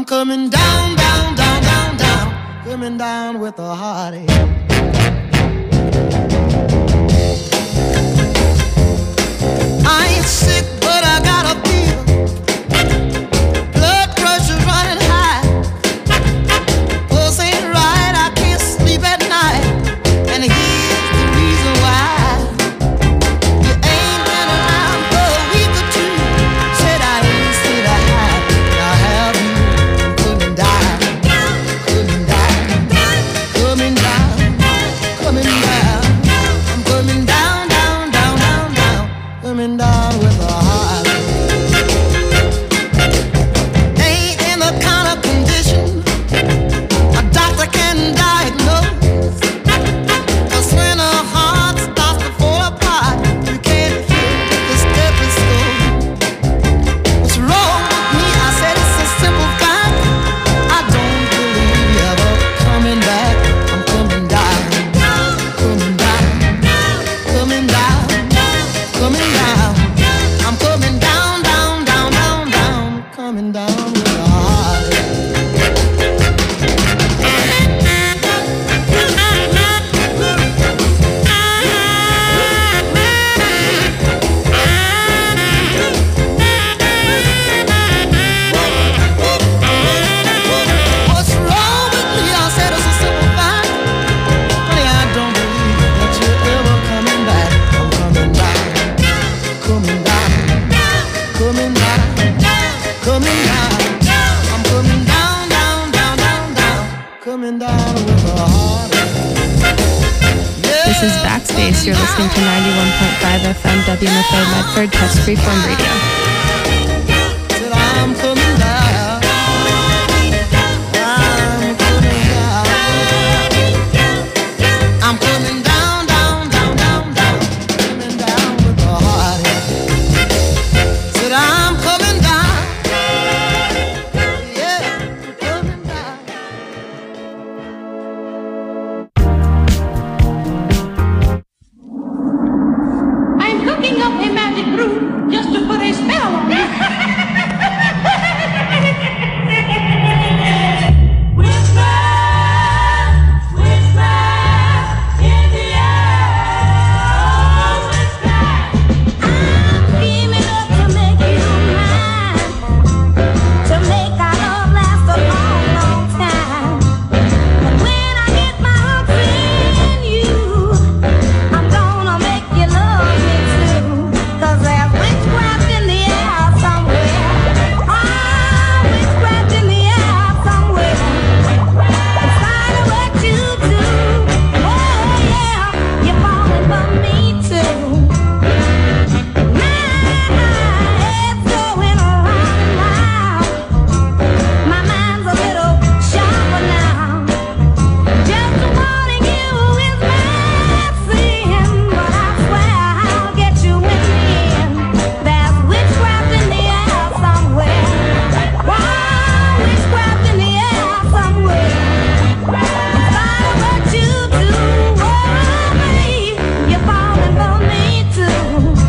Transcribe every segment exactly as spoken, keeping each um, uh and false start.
coming down, down, down, down, down, coming down with a heartache. I ain't sick, but I got a fever. Blood pressure's running high. Pulse ain't right, I can't sleep at night. And here's the reason why. You ain't been around for a week or two. Said I ain't said I have. I have you. I'm coming down, coming down, coming down, coming down. I'm coming down, down, down, down, down, coming down with a heart. Ain't in the kind of condition a doctor can diagnose. 'Cause when a heart starts to fall apart, you can't feel the stethoscope. What's wrong with me? I said it's a simple fact. I don't believe you're ever coming back. I'm coming down, coming down, coming down, coming down. I'm coming down, down, down, down, down, coming down with a heart. What's wrong with me? I said it's a simple fact. Honey, I don't believe that you're ever coming back. I'm coming down, coming down, coming down, coming down. I'm coming down, down, down, down, down, coming down with a heart. This is Backspace. You're listening to ninety-one point five F M W M F A Medford Test Freeform Radio. Said I'm coming down, I'm coming down, I'm coming down, down, down, down, down, coming down with a heart. Said I'm coming down, yeah, coming down. I'm cooking up a magic brew just to put a spell on you. Witchcraft, witchcraft in the air, witchcraft. I'm scheming up to make you mine, to make our love last a long, long time. But when I get my hooks in you, I'm gonna make you love me too. 'Cause there's witchcraft in the air somewhere. Ah, witchcraft in the air somewhere. Inside of what you do. Oh yeah, you're falling for me too. My head's going around and round. My mind's a little sharper now. Just wanting you is my sin, but I swear I'll get you in the end. There's witchcraft in the air somewhere. Why, witchcraft in the air somewhere. Inside of what you do, oh babe, you're falling for me too.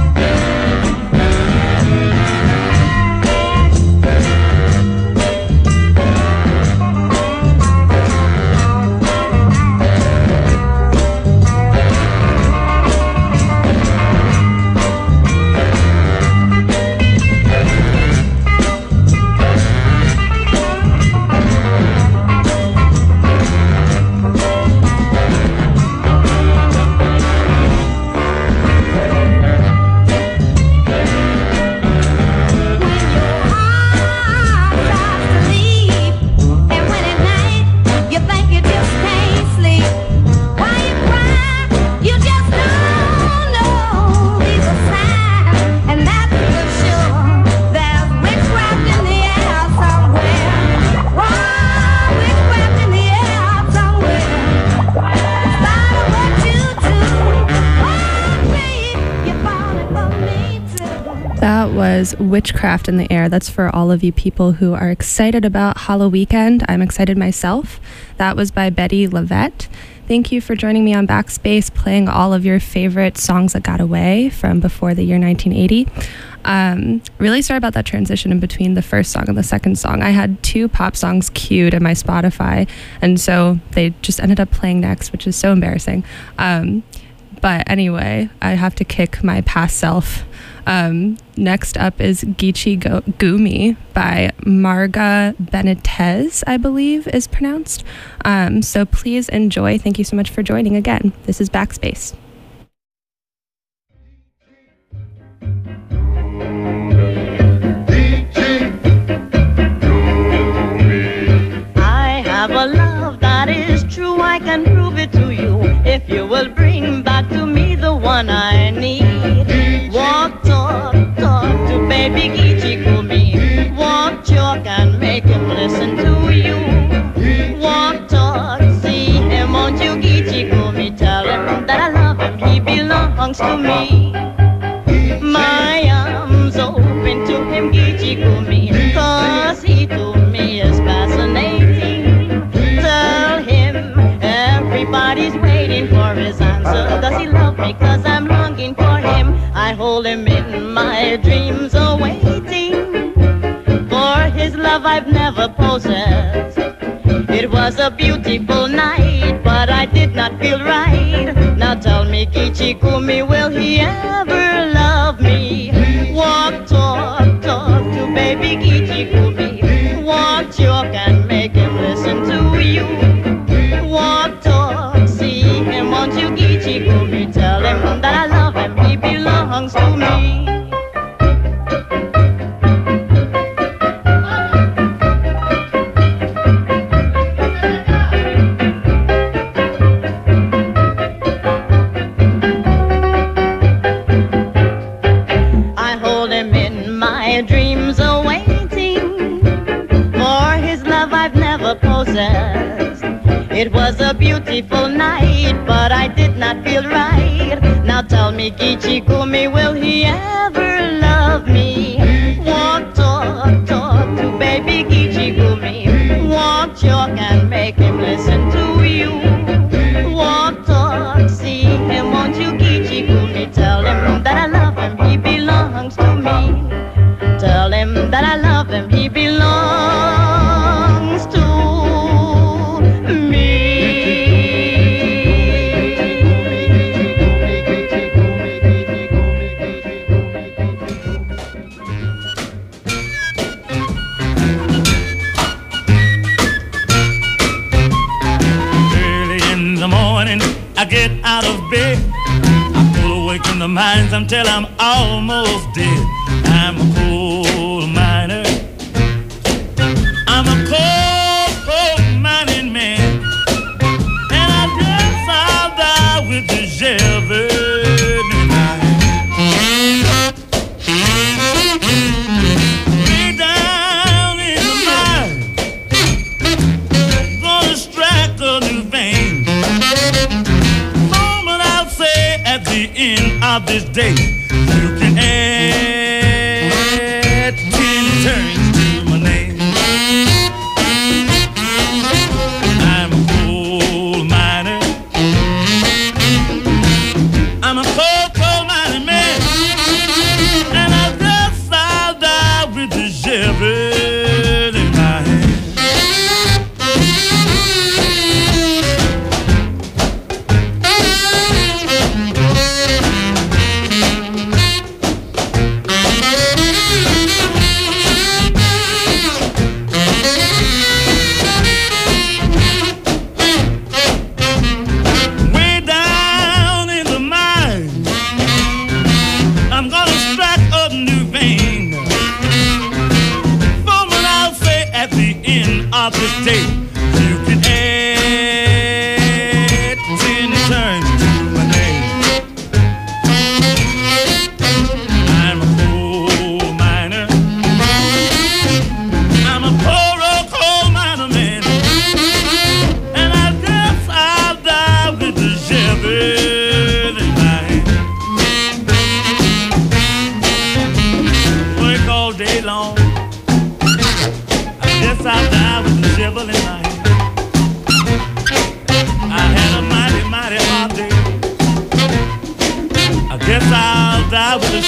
When your heart starts to leave, and when at night you think you just can't sleep, why you cry? You just don't know. These are signs, and that's for sure. There's witchcraft in the air somewhere. Why, witchcraft in the air somewhere. Inside of what you do, oh babe, you're falling for me too. That was Witchcraft in the Air. That's for all of you people who are excited about Halloween weekend. I'm excited myself. That was by Betty Lavette. Thank you for joining me on Backspace, playing all of your favorite songs that got away from before the year nineteen eighty. Um, really sorry about that transition in between the first song and the second song. I had two pop songs queued in my Spotify, and so they just ended up playing next, which is so embarrassing. Um, but anyway, I have to kick my past self. Um, next up is Geechee Go- Gumi by Marga Benitez, I believe is pronounced. Um, so please enjoy. Thank you so much for joining again. This is Backspace. I have a love that is true, I can prove it to you. If you will bring back to me the one I need. Walk, talk, talk to baby Geechee Gumi. Walk, talk and make him listen to you. Walk, talk, see him, won't you Geechee Gumi? Tell him that I love him, he belongs to me. My arms open to him, Geechee Gumi, cause he to me is fascinating. Tell him everybody's waiting for his answer. Does he love me? Cause I'm longing for him. I hold him in my dreams awaiting. For his love I've never possessed. It was a beautiful night, but I did not feel right. Now tell me, Geechee Gumi, will he ever love me? Walk, talk, talk to baby Geechee Gumi. Walk, talk and make him listen to you. Walk, talk, see him, won't you Geechee Gumi? Tell him that I love him, he belongs to me. I hold him in my dreams awaiting. For his love I've never possessed. It was a beautiful night, but I did not feel right. Now tell me, Geechee Gumi, will he ever love me? Walk, talk, talk to baby Geechee Gumi. Walk, talk and make him listen to you. Walk, talk, see him, won't you Geechee Gumi? Tell him that I love him, he belongs to me. Tell him that I love him, he belongs to me. Early in the morning, I get out of bed. I pull away from the mines until I'm almost dead. I'm a coal miner. I'm a coal, coal mining man. And I guess I'll die with the Chevy in my hand. Way down in the mine, gonna strike a new vein. Moment I'll say at the end of this day, you can ask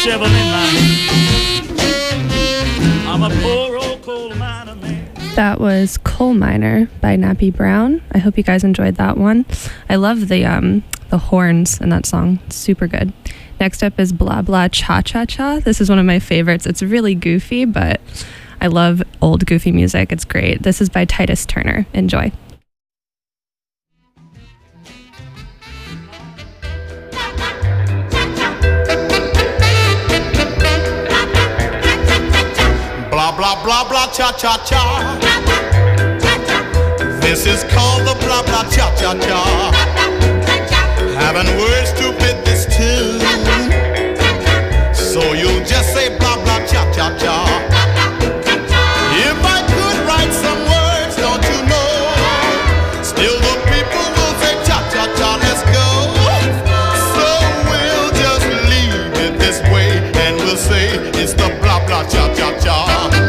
shovel in my hand. I'm a poor old coal miner man. That was Coal Miner by Nappy Brown. I hope you guys enjoyed that one. I love the um the horns in that song. It's super good. Next up is Blah Blah Cha Cha Cha. This is one of my favorites. It's really goofy, but I love old goofy music. It's great. This is by Titus Turner. Enjoy. Blah, blah, blah, blah, cha-cha-cha. This is called the blah, blah, cha-cha-cha. Having words to fit this tune, so you'll just say blah, blah, cha-cha-cha. If I could write some words, don't you know, still the people will say cha-cha-cha, let's go. So we'll just leave it this way, and we'll say it's the blah, blah, cha-cha-cha.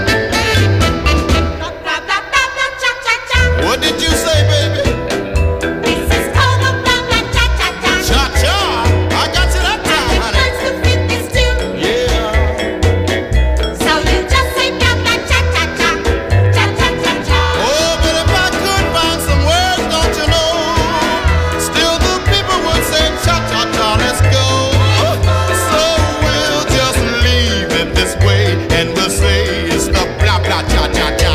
What did you say, baby? This is called the blah blah cha cha cha. Cha cha. I got you that time, honey. Words to fit this tune. Yeah. So you just say blah blah cha cha cha. Cha cha cha cha. Oh, but if I could find some words, don't you know, still the people would say cha cha cha, let's go. So we'll just leave it this way, and we'll say it's the blah blah cha cha cha.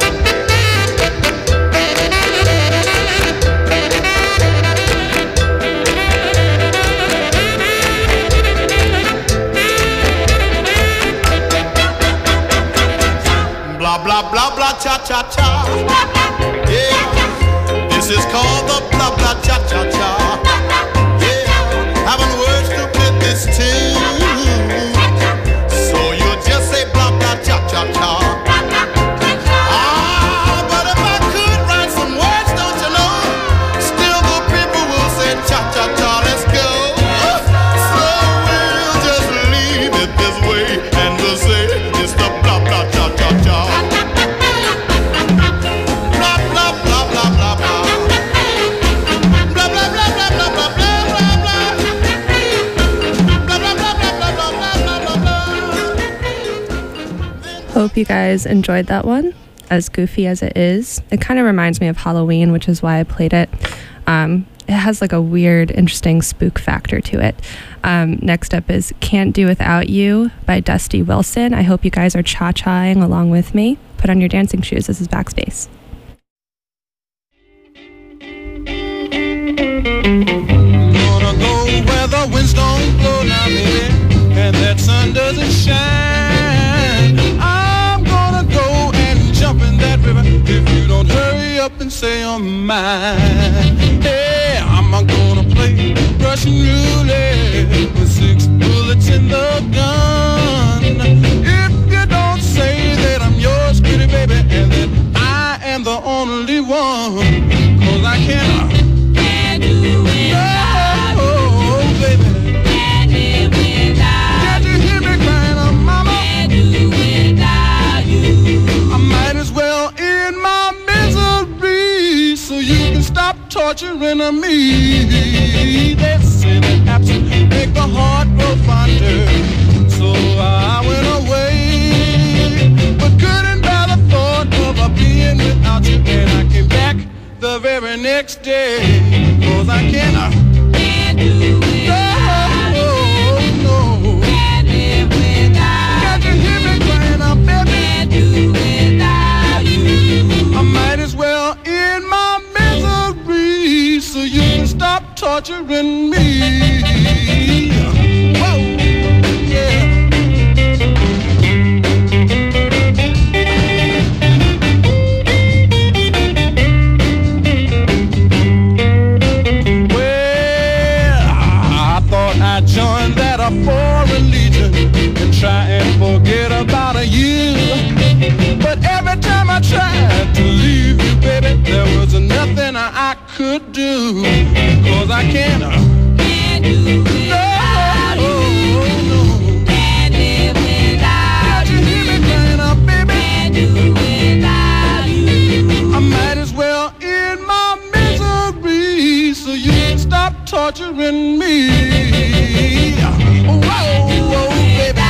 Blah blah blah blah cha cha cha. Yeah, this is called the blah blah cha cha cha. Yeah, having words to fit this tune, so you just say blah blah cha cha cha. Ah, but if I could write some words, don't you know, still the people will say cha cha cha, let's go. So we'll just leave it this way, and we'll say it's the blah blah cha cha cha. Blah blah blah blah blah blah. Blah blah blah blah blah blah blah blah blah. Blah blah blah blah blah blah blah blah blah. Hope you guys enjoyed that one. As goofy as it is, it kind of reminds me of Halloween, which is why I played it. Um, it has like a weird, interesting spook factor to it. Um, next up is Can't Do Without You by Dusty Wilson. I hope you guys are cha-chaing along with me. Put on your dancing shoes. This is Backspace. Gonna go where the winds don't blow now, baby, and that sun doesn't shine. I'm gonna go and jump in that river if you don't hurry up and say you're mine. Hey, I'm gonna play Russian roulette with six bullets in the gun. If you don't say that I'm yours, pretty baby, and that I am the only one, 'cause I can't. Torturing of me. They say that absence make the heart grow fonder. So I went away, but couldn't bear the thought of being without you. And I came back the very next day, 'cause I cannot. Can't do without you. No, no. Can't live without you. Can't you hear me crying out, baby? Can't do without you. I might as well end my misery, so you can stop torturing me. Whoa, yeah. Well, I thought I'd join that a foreign legion and try and forget about a year. But every time I tried to leave you, baby, there was nothing I, I could do. 'Cause I can't, uh, can't do without no, you. No. Can't live without you. Can't you hear me crying out, baby? Can't do without you. I might as well end my misery, so you can stop torturing me. Whoa, whoa, baby.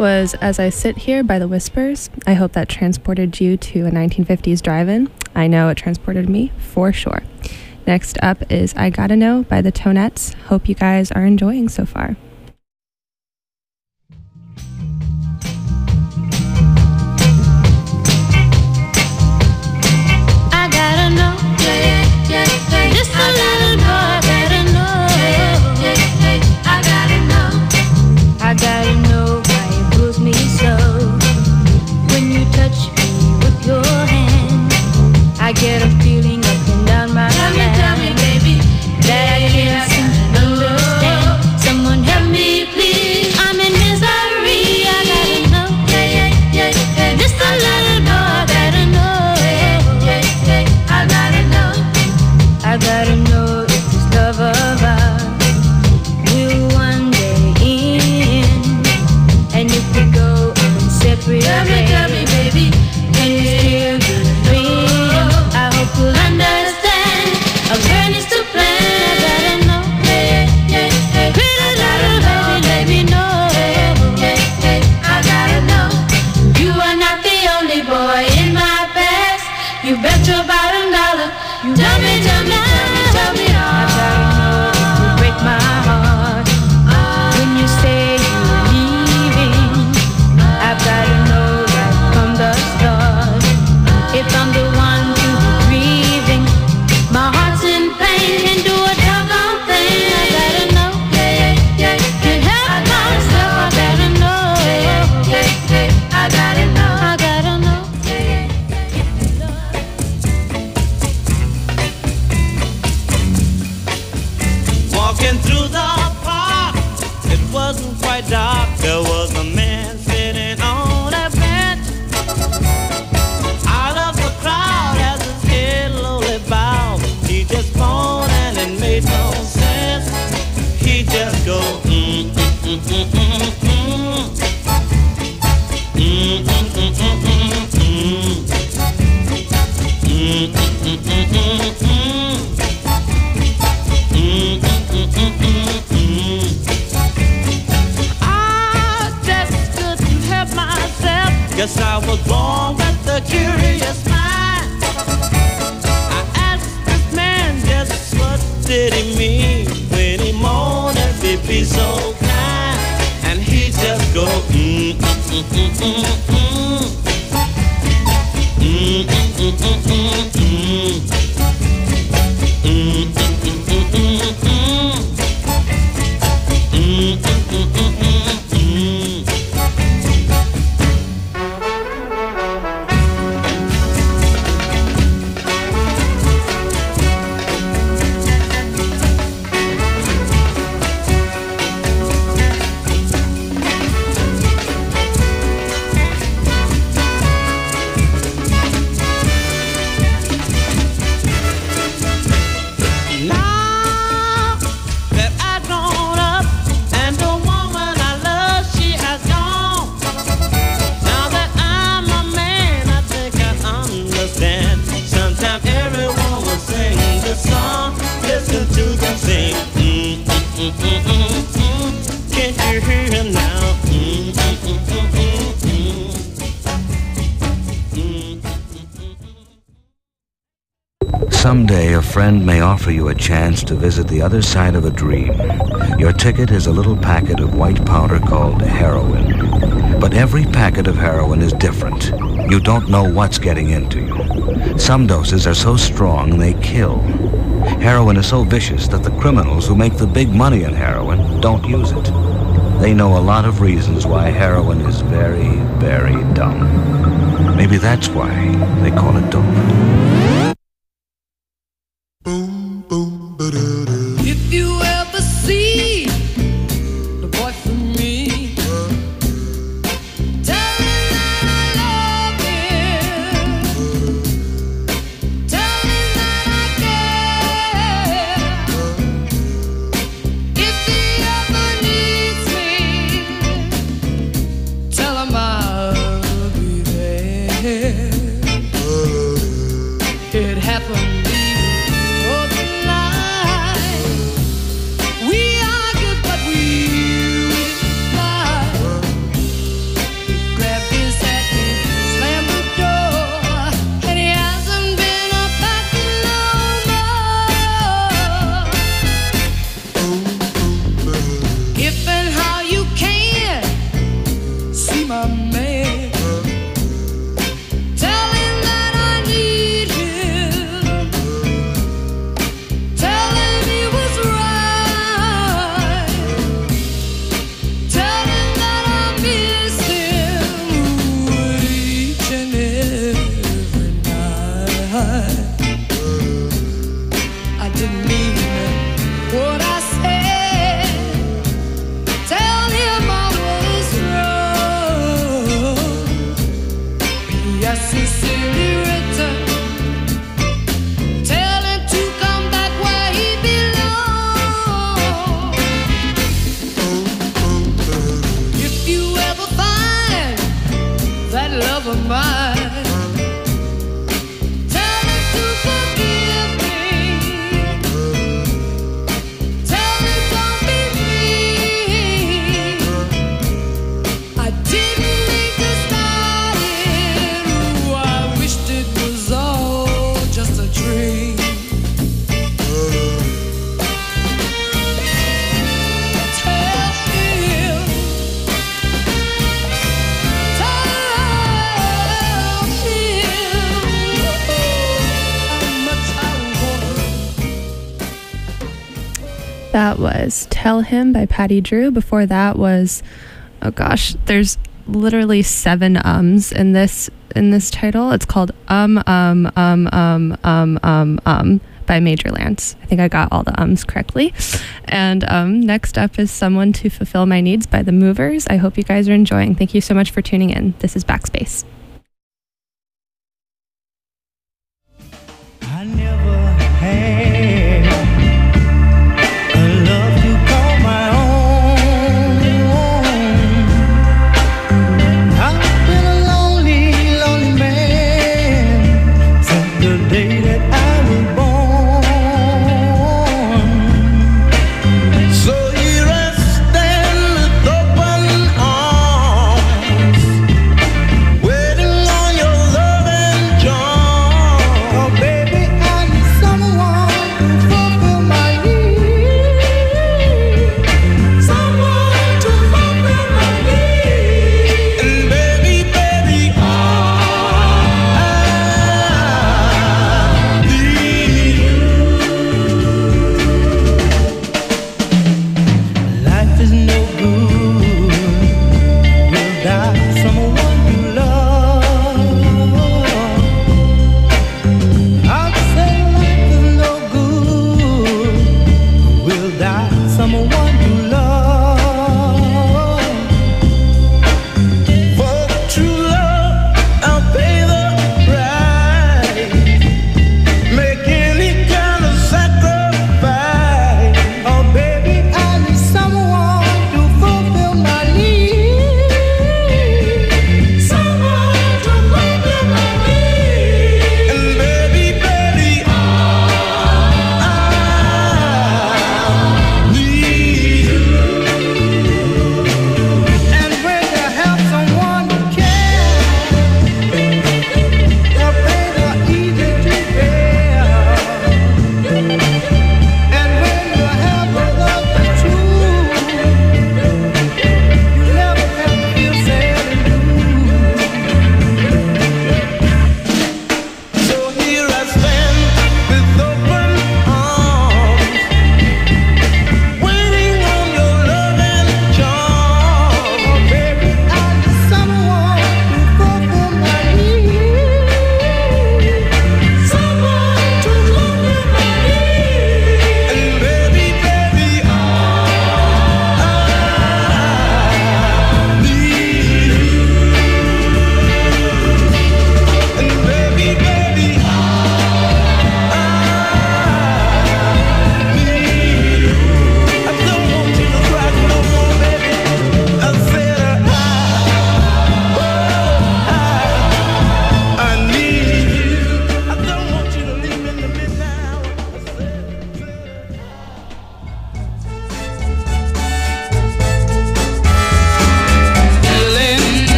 was As I Sit Here by The Whispers. I hope that transported you to a nineteen fifties drive-in. I know it transported me for sure. Next up is I Gotta Know by The Tonettes. Hope you guys are enjoying so far. I gotta know, yeah, yeah, yeah. Just a little boy, I gotta know, yeah, yeah, yeah. I gotta know, I gotta know why it moves me so. When you touch me with your hand, I get a feeling up and down my spine. Tell me, tell me, baby, that I can't seem to understand. Someone help me, please. I'm in misery. I gotta know, yeah, yeah, yeah, yeah. Just a little boy, I gotta know, yeah, yeah, yeah. I gotta know, I gotta know if this love of ours will one day end. And if we go on separate ways, tell me, tell me, baby, can you still be a friend? I hope you'll understand. A friend is to plan. I gotta know, yeah, yeah, yeah. Pretty little baby, let me know, yeah, yeah, yeah. I gotta know, you are not the only boy in my past. You bet your bottom dollar. You tell me, tell me, tell me, tell me all. I gotta know if you break my heart when you say you're leaving. I've gotta know right from the start if I'm the one to be grieving. My heart's in pain and do a doggone thing. I gotta know, yeah, yeah, yeah. Can't help myself. I gotta know, yeah, yeah, yeah. I gotta know, I gotta know, yeah, Walking through the park, it wasn't quite dark. There was a man sitting on a bench. Out of the crowd as his head lowly bowed. He just moaned and it made no sense. He just go mm mm mm mm mm mm. Mm mm mm mm mm mm. Mm mm mm mm mm mm. Mm, mm, mm, mm, mm, mm. I just couldn't help myself. Guess I was born with a curious mind. I asked this man just what did he mean when he moaned and be, be so kind. And he just go mm, mm, mm, mm, mm, mm. Mm, mm, mm, mm, mm, mm. Mm, mm, mm, mm, mm, mm. Mm, mm, mm, mm, mm, mm. Now that I've grown up and the woman I love, she has gone. Now that I'm a man, I think I understand. Sometimes everyone will sing the song. Listen to them sing. Mm, mm, mm, mm, mm, mm. Can't you hear him now? Mm, mm, mm, mm, mm, mm. Mm, mm, mm, mm. Someday a friend may offer you a chance to visit the other side of a dream. Your ticket is a little packet of white powder called heroin. But every packet of heroin is different. You don't know what's getting into you. Some doses are so strong they kill. Heroin is so vicious that the criminals who make the big money in heroin don't use it. They know a lot of reasons why heroin is very, very dumb. Maybe that's why they call it dope. If you ever see the boy from me, tell him that I love him. Tell him that I care. If he ever needs me, tell him I'll be there. It happened. Yes, sincerely written, tell him to come back where he belongs. If you ever find that love of mine, tell him to forgive me. Tell him don't be mean. I didn't mean to start it. Ooh, I wished it was all just a dream. Tell him, tell him how much I want him. That was Tell Him by Patty Drew. Before that was, oh gosh, there's literally seven ums in this in this title. It's called Um Um Um Um Um Um Um by Major Lance. I think I got all the ums correctly. And um, next up is Someone to Fulfill My Needs by The Movers. I hope you guys are enjoying. Thank you so much for tuning in. This is Backspace. I never had a love to call my own. I've been a lonely, lonely man since the day that I was born. So here I stand with open arms, waiting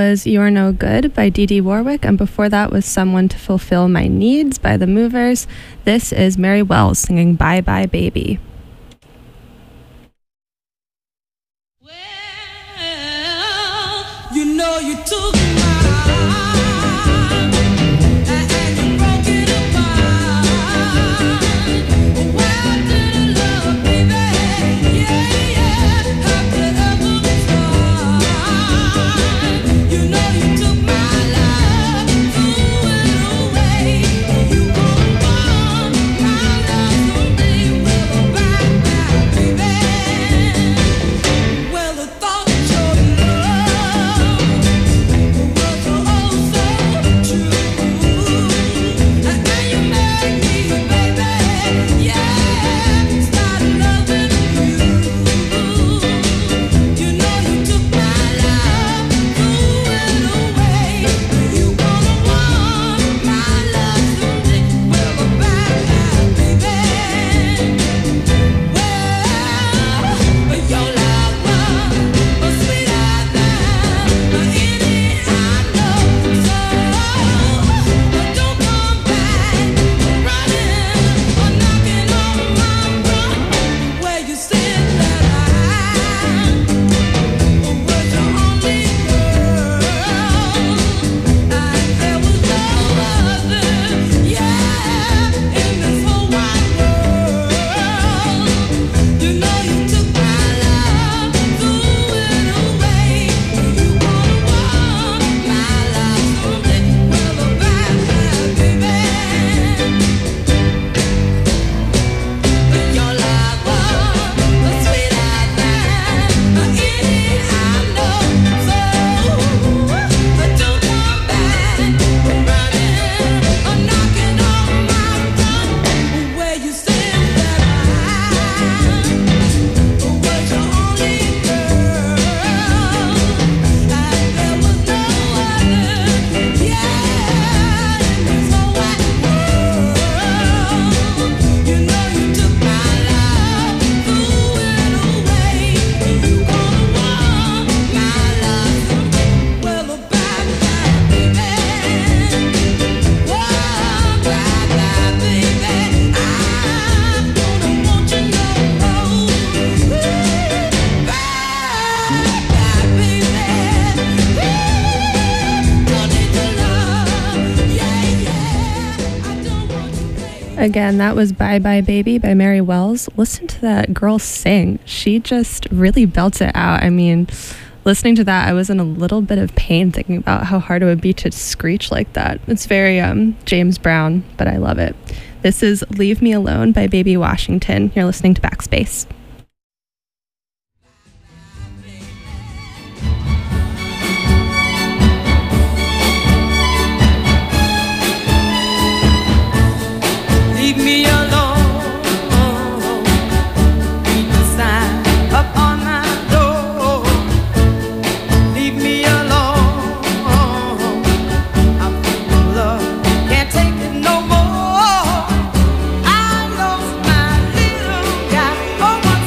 was You're No Good by Dee Dee Warwick, and before that was Someone to Fulfill My Needs by The Movers. This is Mary Wells singing Bye Bye Baby. Well, you know you took my heart and you broke it apart. Where did the love, baby? Yeah, yeah. How could ever be start? You know you took my love, threw it away. You won't want my love someday. Well, bye bye, baby. Well, the thought of your love was so oh so true. And now you made me, baby. Yeah, start loving you. You know you took my love, threw it away. You gonna want my love someday. Well, bye bye, baby. Well, your love was sweeter than any I know. So don't come back running or knocking on my front where you said that I was your only girl and there was no other, yeah, in this whole wide world. You know you took my love, threw it away. You gonna want my love someday. Well, bye bye, baby. Your love was sweeter than any I know. So don't come back running or knocking on my front where you said that I was your only girl and there was no other, yeah, in this whole wide world. You know you took my love, threw it away. You gonna want my love someday. Well, bye bye, baby. Whoa, bye bye, baby. I'm gonna want you no more. Bye bye, baby. Don't need your love, yeah, yeah. I don't want you, baby. Again, that was Bye Bye Baby by Mary Wells. Listen to that girl sing. She just really belts it out. I mean, listening to that, I was in a little bit of pain thinking about how hard it would be to screech like that. It's very um, James Brown, but I love it. This is Leave Me Alone by Baby Washington. You're listening to Backspace. Leave me alone. Read the sign up on my door. Leave me alone. I'm full of love, can't take it no more. I lost my little guy. Oh, my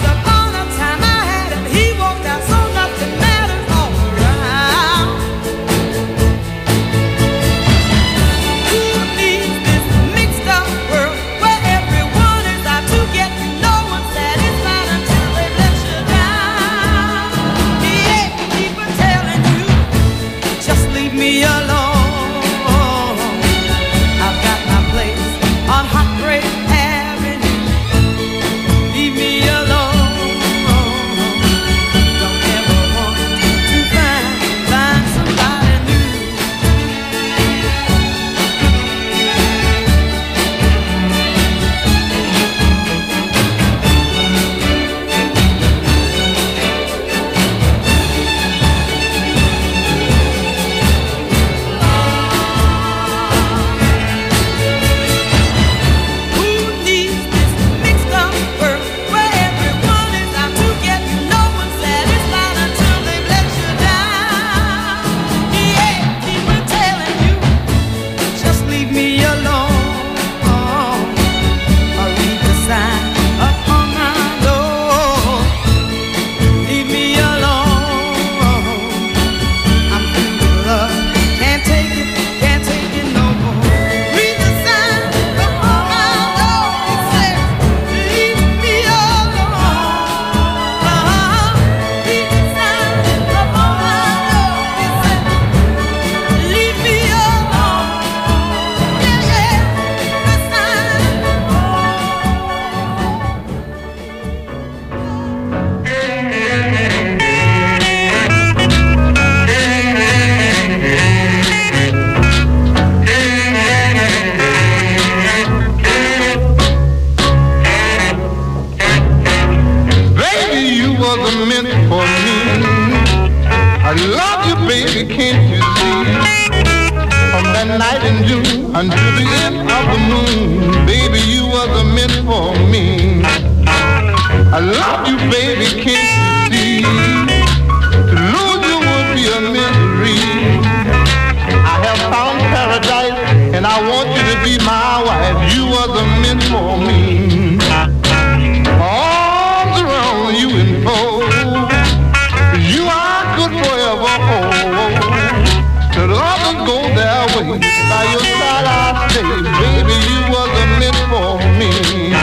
that night in June until the end of the moon. Baby, you was a meant for me. I love you, baby, can't you see? To lose you would be a misery. I have found paradise and I want you to be my wife. You was a meant for me. Arms around you and fold. You I could forever hold. Till others go their way. By your side I stay. Baby, you was a meant for me.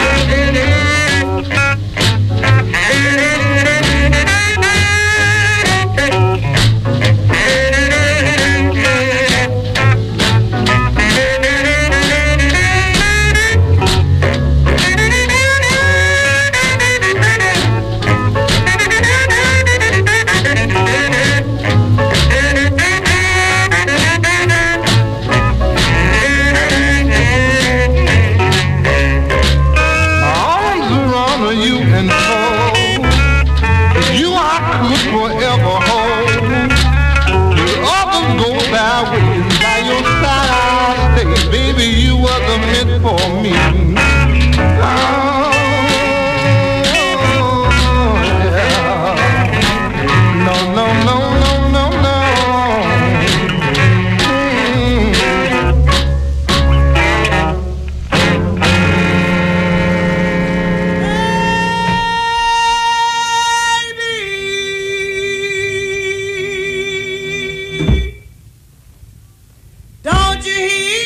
For me. Oh, yeah. No, no, no, no, no, no. Baby, don't you hear?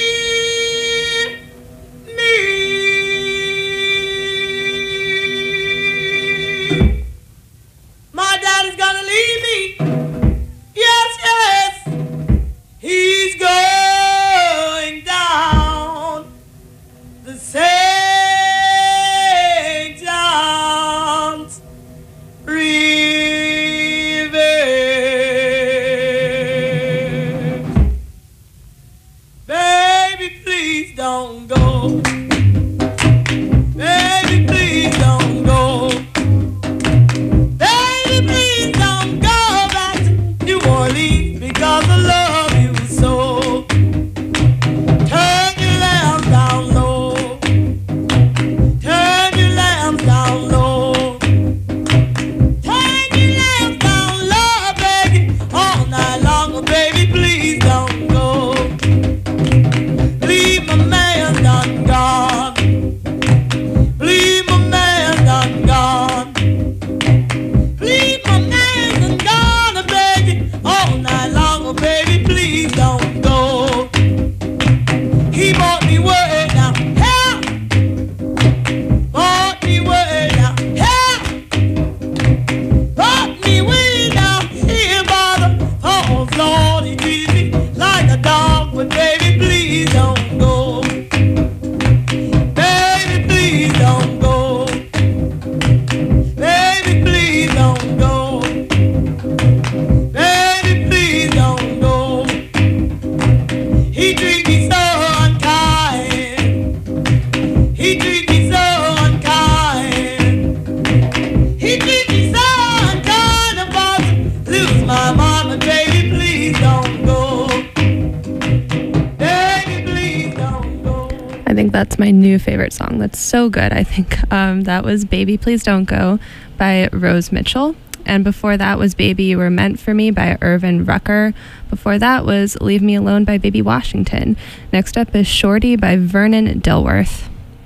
That's my new favorite song. That's so good, I think. Um, that was Baby Please Don't Go by Rose Mitchell. And before that was Baby You Were Meant For Me by Irvin Rucker. Before that was Leave Me Alone by Baby Washington. Next up is Shorty by Vernon Dilworth.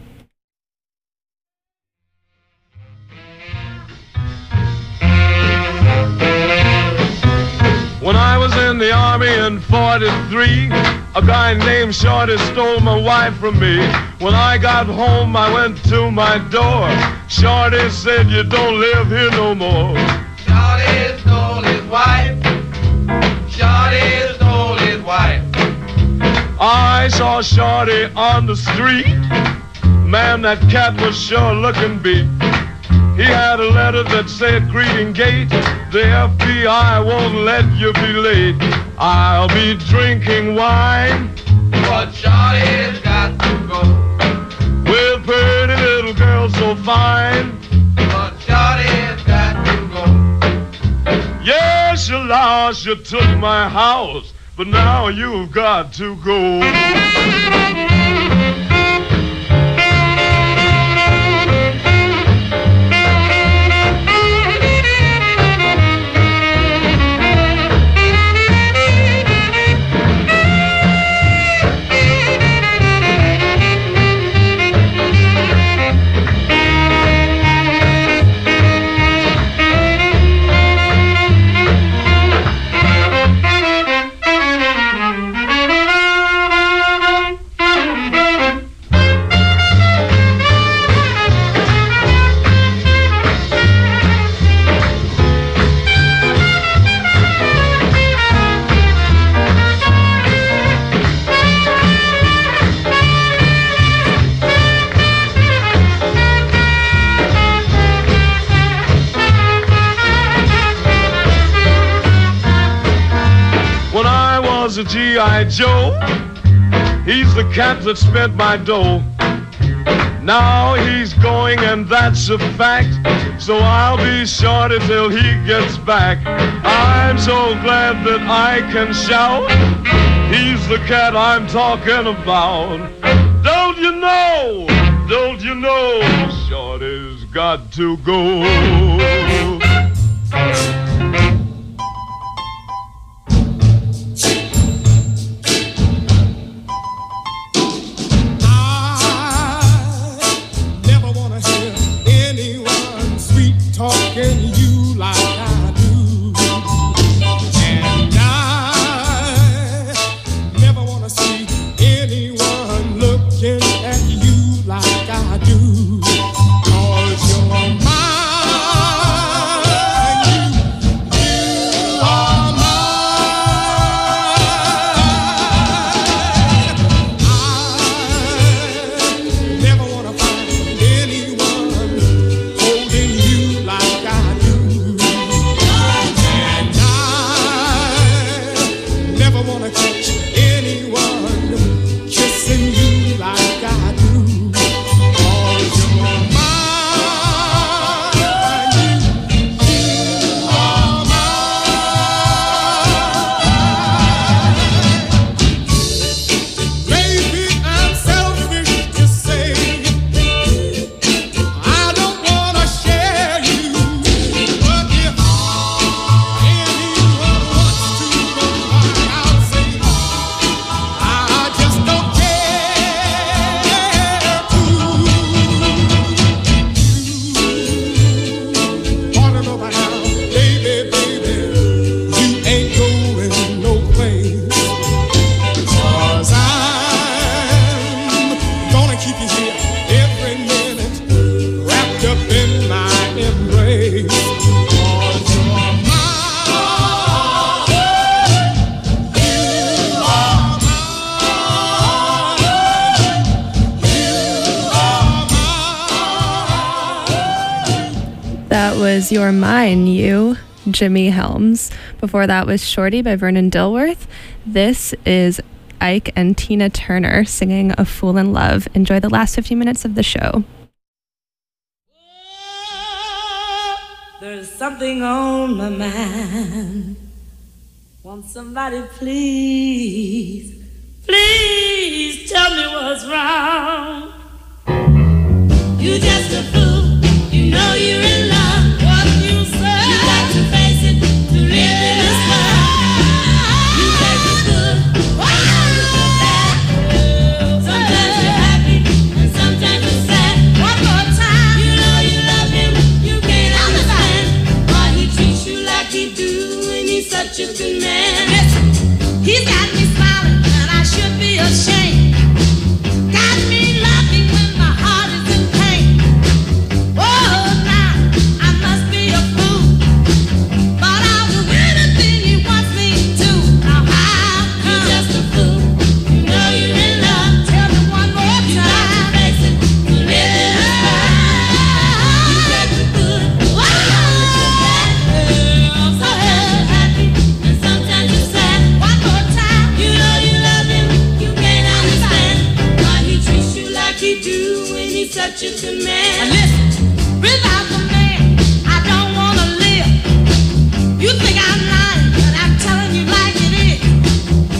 When I was in the army in forty-three, a guy named Shorty stole my wife from me. When I got home, I went to my door. Shorty said, you don't live here no more. Shorty stole his wife. Shorty stole his wife. I saw Shorty on the street. Man, that cat was sure looking beat. He had a letter that said, greeting gate, the F B I won't let you be late. I'll be drinking wine, but Shorty's got to go. With pretty little girl so fine, but Shorty's got to go. Yes, you lost, you took my house, but now you've got to go. A G I Joe, he's the cat that spent my dough. Now he's going and that's a fact, so I'll be shorty till he gets back. I'm so glad that I can shout, he's the cat I'm talking about. Don't you know, don't you know, shorty's got to go. Talking you like I do, and I never want to see anyone looking at you like I do, 'cause you're mine, you, you are mine. I never want to find anyone holding you like I do, and I never want to catch anyone kissing you like I do, 'cause you're mine, you, you are mine. Maybe I'm selfish to say I don't want to share you, but if anyone wants to know why, I'll say I just don't care to. You ought to know by now, baby, baby, you ain't going no place, 'cause I'm gonna keep you here every minute, wrapped up in my embrace, 'cause you're mine, you are mine, you are mine. That was You're Mine, You, Jimmy Helms. Before that was Shorty by Vernon Dilworth. This is Ike and Tina Turner singing A Fool in Love. Enjoy the last fifteen minutes of the show. There's something on my mind. Won't somebody please, please tell me what's wrong? You just a fool, you know you're in love. What you say? You got to face it to live in this world. You take the good, sometimes the bad. Sometimes you're happy and sometimes you're sad. One more time, you know you love him, you can't understand why he treats you like he do, and he's such a good man. Listen, he's got me smiling and I should be ashamed. Got me laughing when my heart is in pain. Oh, now I must be a fool, but I'll do anything he wants me to. Now how come? You're just a fool, you know you're in love. Tell me one more time. You got to face it, to live in this world. You take the good, sometimes the bad. Sometimes you're happy and sometimes you're sad. One more time. You know you love him, you can't understand why he treats you like he do, when he's such a good man. And listen, without the man, I don't wanna live. You think I'm lying, but I'm telling you like it is.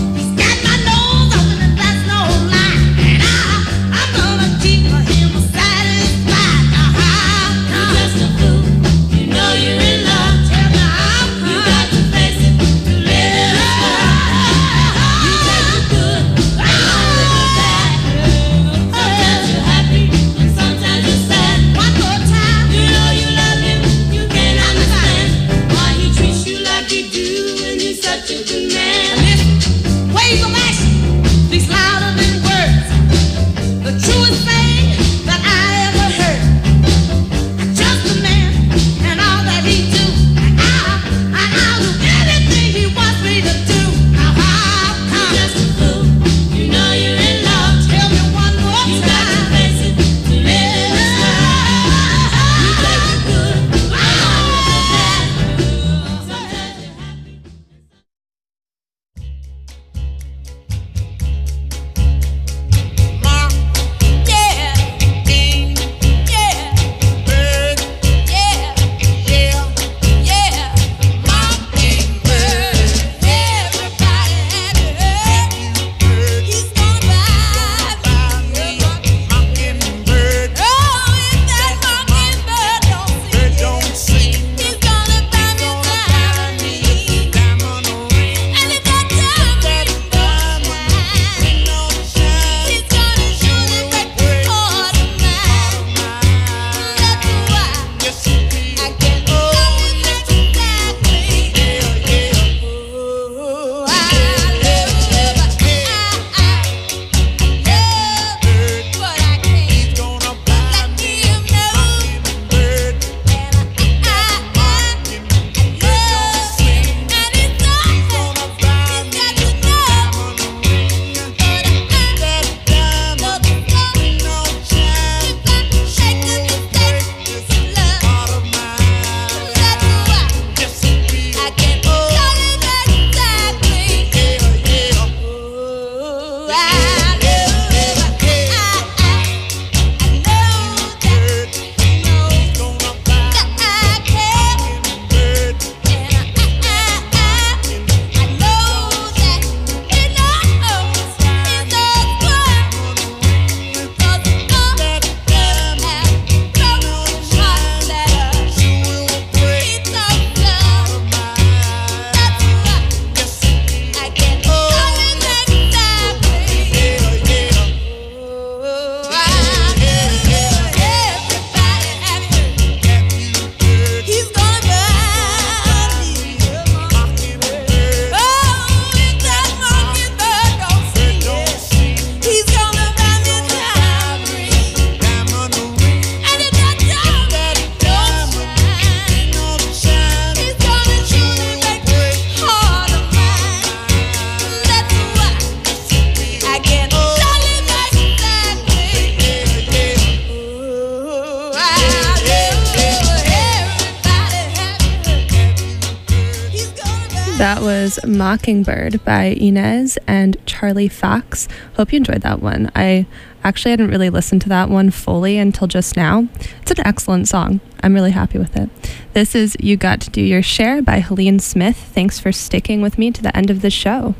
was Mockingbird by Inez and Charlie Fox. Hope you enjoyed that one. I actually hadn't really listened to that one fully until just now. It's an excellent song. I'm really happy with it. This is You Got to Do Your Share by Helene Smith. Thanks for sticking with me to the end of the show.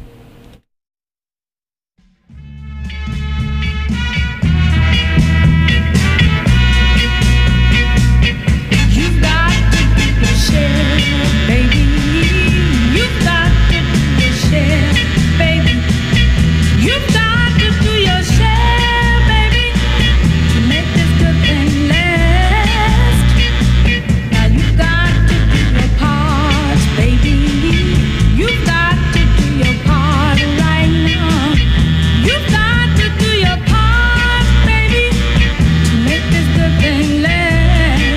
You've got to do your share, baby. You've got to do your share, baby. You've got to do your share, baby, to make this good thing last. Now you've got to do your part, baby. You've got to do your part right now. You've got to do your part, baby, to make this good thing last.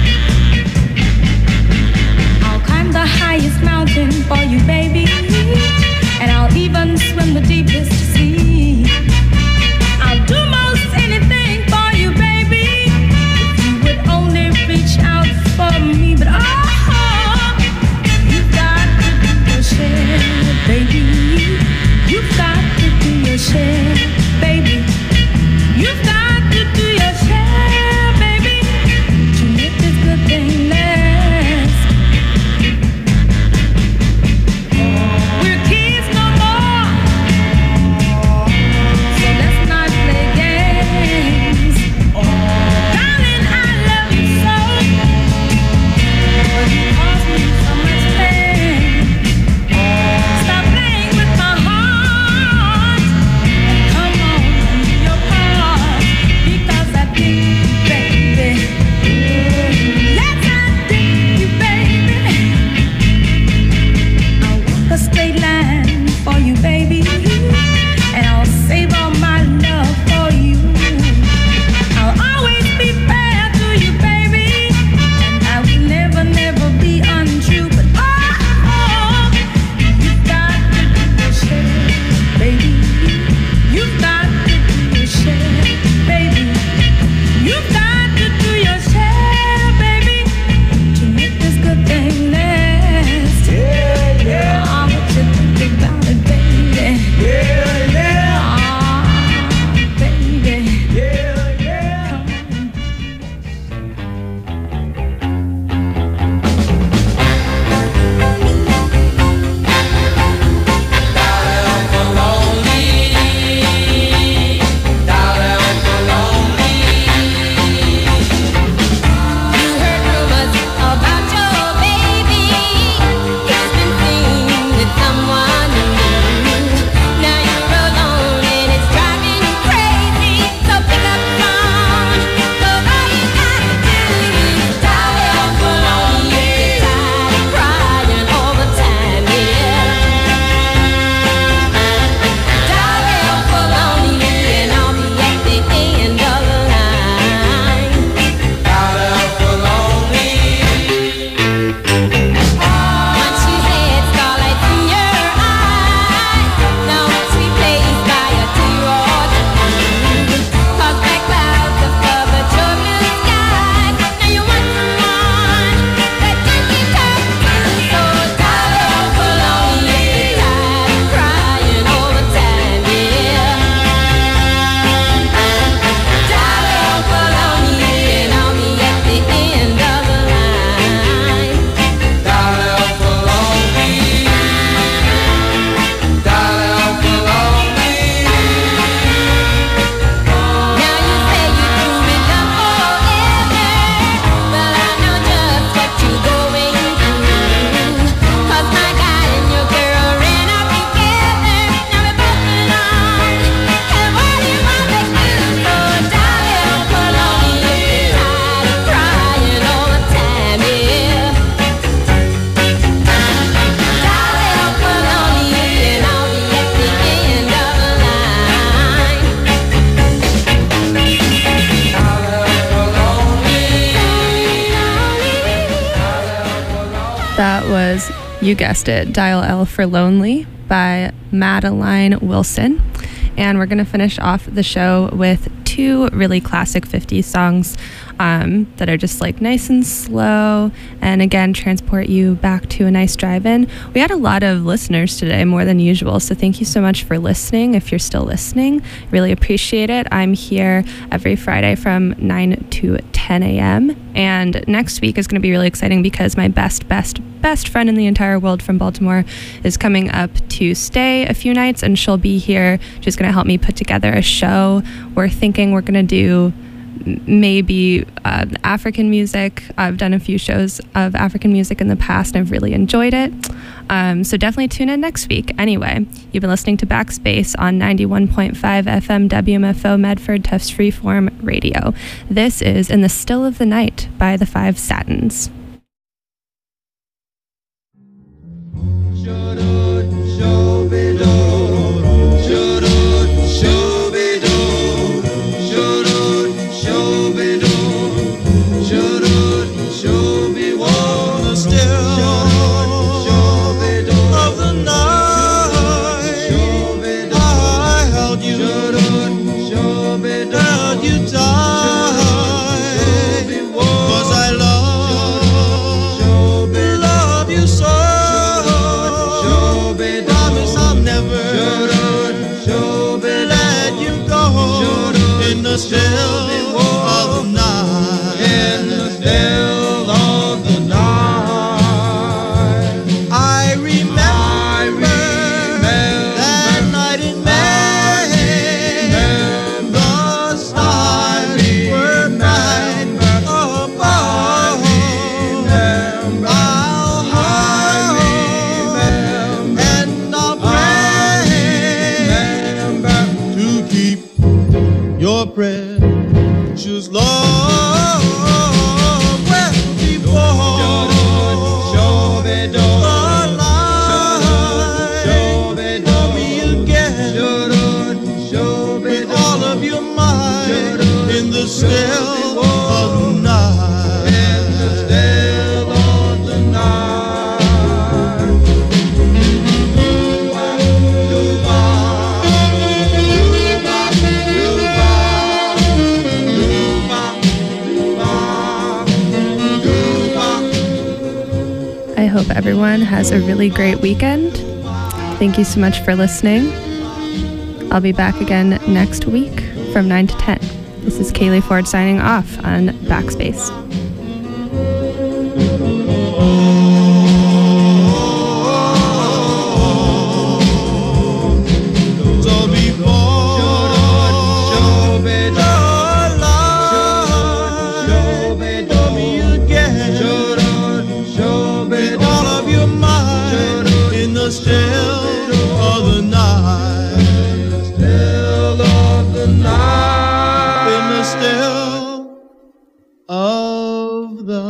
I'll climb the highest mountain for you, baby, and I'll even swim the deepest sea. I'll do most anything for you, baby, if you would only reach out for me. But oh, you've got to do your share, baby. You've got to do your share, baby. You've got to do your share, baby, to make this good thing last. We're kids no more, so let's not play games. Darling, I love you so, but you cause me so much pain. Stop playing with my heart and come on and do your part, because I dig you, baby. Yes, I dig you, baby. I'll walk a straight line for you, baby, and I'll save all my love for you. I'll always be fair to you, baby, and I will never, never be untrue. But oh, oh, you've got to do your share, baby. You've got to do your share, baby. You've got to do your share, baby, to make this good thing last. Yeah, yeah. Oh, what you think about it, baby? Yeah, yeah. Oh, baby. Yeah, yeah. Come on. You heard rumors about your baby. He's been seen with someone new. Now you're alone and it's driving you crazy. So pick up the phone, 'cause all you gotta do is dial for lonely. Tired of crying all the time, yeah. Dial for lonely and I'll be at the end of the line. Once you had starlight in your eyes, now it's replaced by a two-year-old blue. Cause black clouds have covered your blue sky. Now you want someone that you can talk to. So dial for lonely, tired of crying all the time, yeah. Dial for lonely and I'll be at the end of the line. Now you say you through with love forever, but I know just what you're going through. 'Cause my guy and your girl ran off together. Now we're both alone, and what do you want to do? So dial for lonely, tired of crying all the time, yeah. Dial for lonely and I'll be at the end of the line. That was, you guessed it, Dial L for Lonely by Madeline Wilson. And we're going to finish off the show with two really classic fifties songs um, that are just like nice and slow, and again transport you back to a nice drive-in. We had a lot of listeners today, more than usual, so thank you so much for listening. If you're still listening, really appreciate it. I'm here every Friday from nine to ten a.m. and next week is going to be really exciting because my best best best friend in the entire world from Baltimore is coming up to stay a few nights, and she'll be here. She's going to help me put together a show. We're thinking we're going to do maybe uh, African music. I've done a few shows of African music in the past, and I've really enjoyed it. Um, so definitely tune in next week. Anyway, you've been listening to Backspace on ninety-one point five F M W M F O Medford Tufts Freeform Radio. This is In the Still of the Night by the Five Satins. Precious love well before the light for me again with all of your might in the still of the night. In the still of the I hope everyone has a really great weekend. Thank you so much for listening. I'll be back again next week from nine to ten. This is Kaylee Ford signing off on Backspace. of the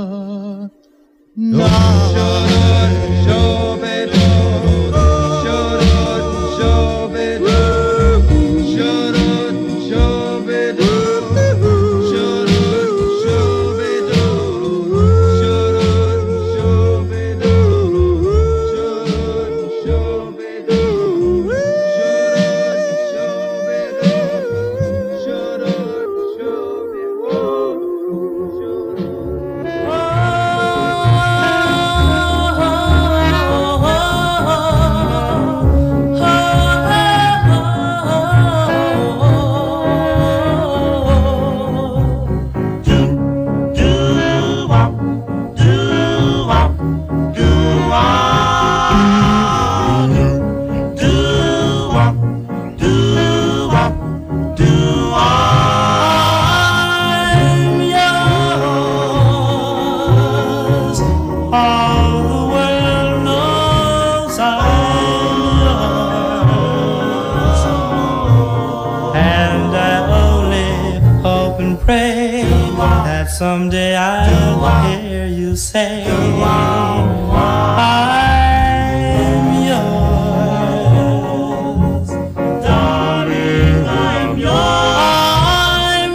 someday I'll hear you say I'm yours. Darling, I'm yours. I'm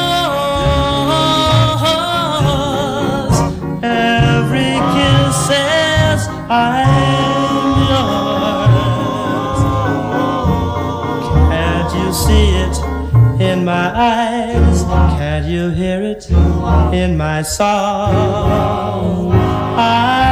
yours. Every kiss says I'm yours. Can't you see it in my eyes. Can't you hear it in my song? I